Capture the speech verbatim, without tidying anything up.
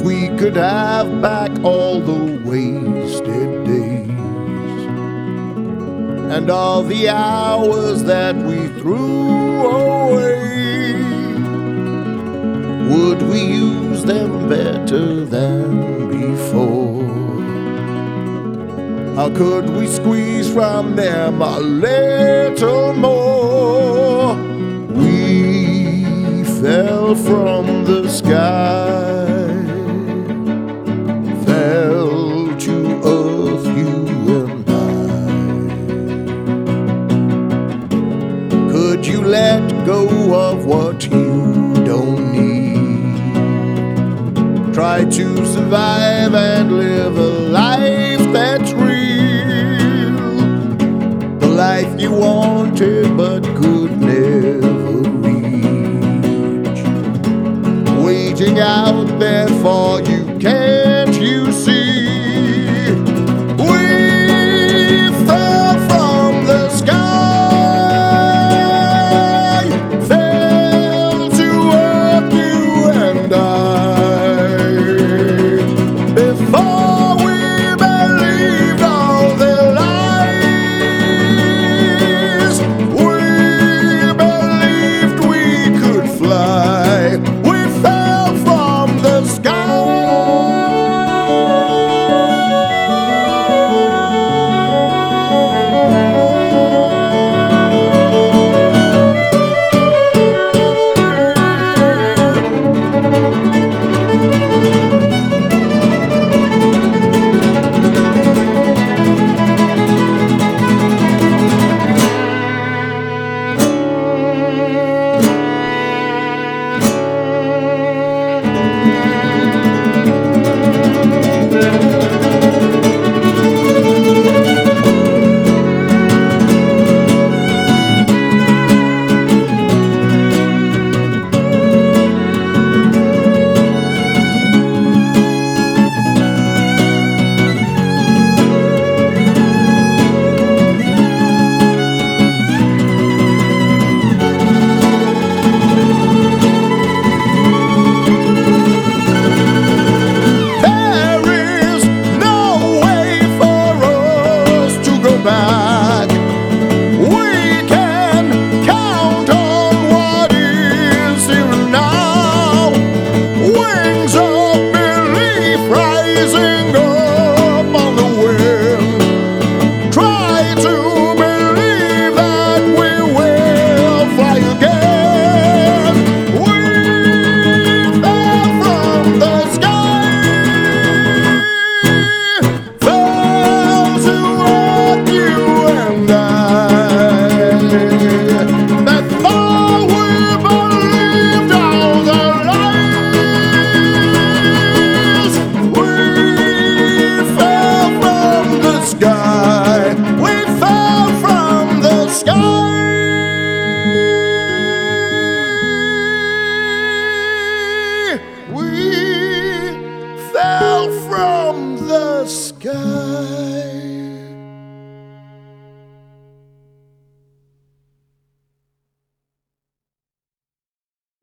we could have back all the wasted days and all the hours that we threw away. Would we use them better than before? How could we squeeze from them a little more? We fell from the sky, fell to earth, you and I. Could you let go of what you don't need? Try to survive and live a life that's real, the life you wanted but could never reach. Waging out there for you, can't you see? We fell from the sky, fell to earth, you and I. Before we believed all their lies, we believed we could fly. We fell from the back. We can count on what is here and now. Wings of belief rising up on the wind. Try to believe that we will fly again. We fell from the sky, fell to earth, you and I. Before we believed all the lies, we fell from the sky. We fell from the sky. We fell from the sky.